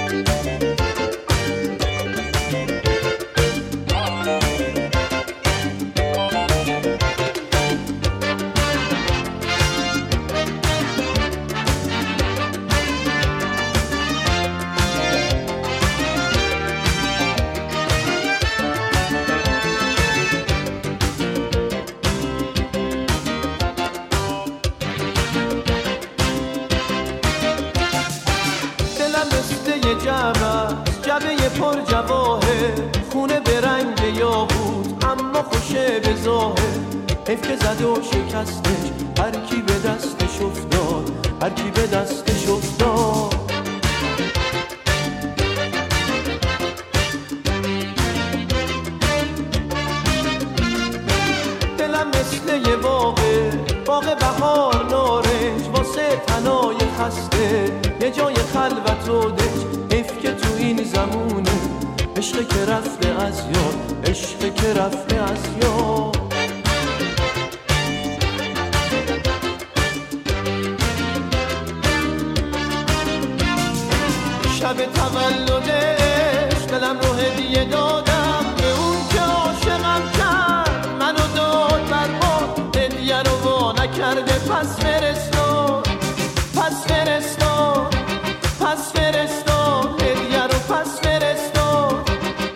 جعبه پر جواهر، خونه به رنگ یاقوت اما خوشه به ظاهر. حیف که زد و شکستش، هر کی به دستش افتاد، هر کی به دستش افتاد. دلم مثل یه باغ بهار نارنج، واسه تنای خسته یه جای خلوت و دنج. حیف که تو این زمونه عشق که رفته از یاد، عشق که رفته از یاد. شب تولدش دلم رو هدیه دادم به اون که عاشقم کرد، منو داد برباد، هدیه رو وا نکرده. پس فرستاد، پس فرستاد، پس فرستاد، هدیه رو پس فرستاد.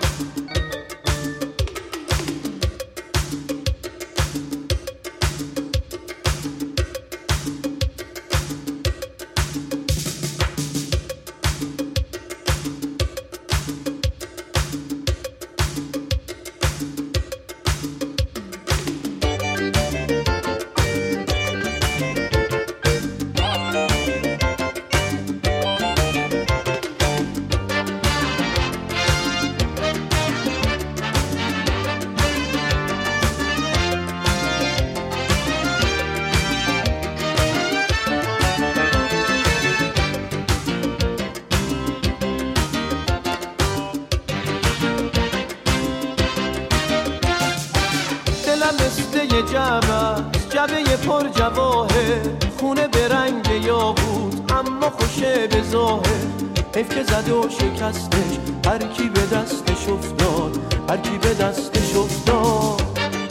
مثل یه جعبه پر جواهر، خونه به رنگ یاقوت اما خوشه به ظاهر. حیف که زد و شکستش، هر کی به دستش افتاد، هر کی به دستش افتاد.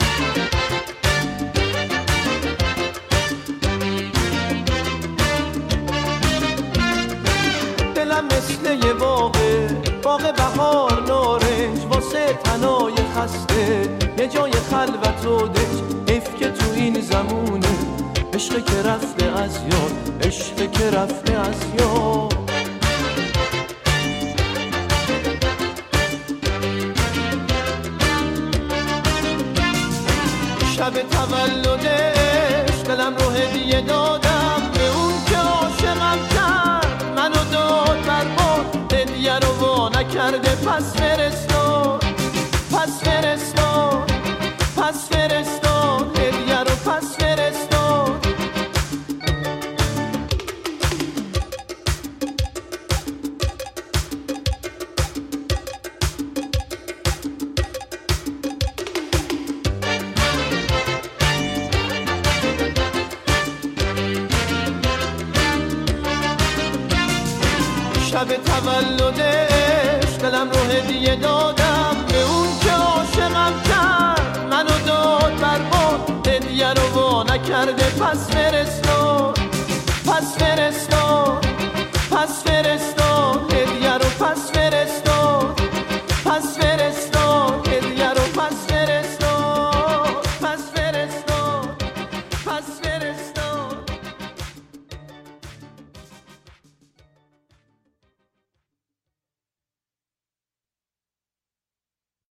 دلم مثل یه باغ بهار نارنج، واسه تنای خسته یه جای خلوت و دنج. حیف که تو این زمونه عشق که رفته از یاد، عشق که رفته از یاد. شب تولدش دلم رو هدیه دادم به اون که عاشقم کرد، منو داد برباد، هدیه رو وا نکرده. پس فرستاد، پس فرستاد، پس فرستاد، هدیه رو پس فرستاد. شب تولدش دلم رو هدیه دادم به اون که عاشقم کرد، منو داد برباد، هدیه رو وا نکرده. پس فرستاد، پس فرستاد، پس فرستاد.